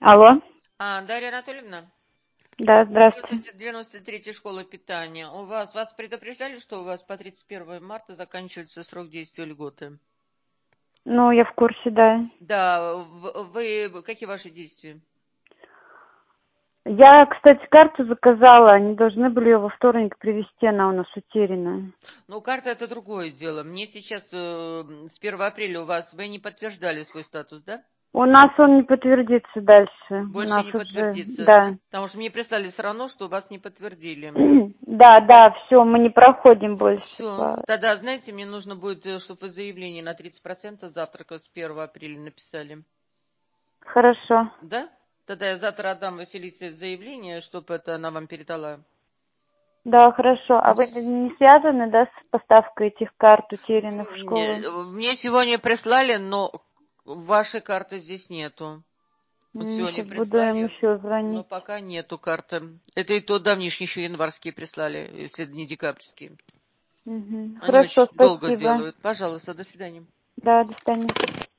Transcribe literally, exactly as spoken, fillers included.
Алло. А, Дарья Анатольевна? Да, здравствуйте. девяносто третья школа питания. У вас, вас предупреждали, что у вас по тридцать первое марта заканчивается срок действия льготы? Ну, я в курсе, да. Да, в- вы, какие ваши действия? Я, кстати, карту заказала, они должны были ее во вторник привезти, она у нас утерянная. Ну, карта это другое дело. Мне сейчас э, с первого апреля у вас, вы не подтверждали свой статус, да? У нас он не подтвердится дальше. У Больше нас не уже, подтвердится, да? да. Потому что мне прислали все равно, что вас не подтвердили. Да, да, все, мы не проходим больше. Все, По... тогда, знаете, мне нужно будет, чтобы вы заявление на тридцать процентов завтрака с первого апреля написали. Хорошо. Да? Тогда я завтра отдам Василисе заявление, чтобы это она вам передала. Да, хорошо. А вы не связаны, да, с поставкой этих карт, утерянных в школу? М, Мне сегодня прислали, но вашей карты здесь нету. Вот сегодня Сейчас буду им прислали, еще но звонить. пока нету карты. Это и то давнишние, еще январские прислали, если не декабрьские. Угу. Они очень Хорошо, долго спасибо. делают. Пожалуйста, до свидания. Да, до свидания.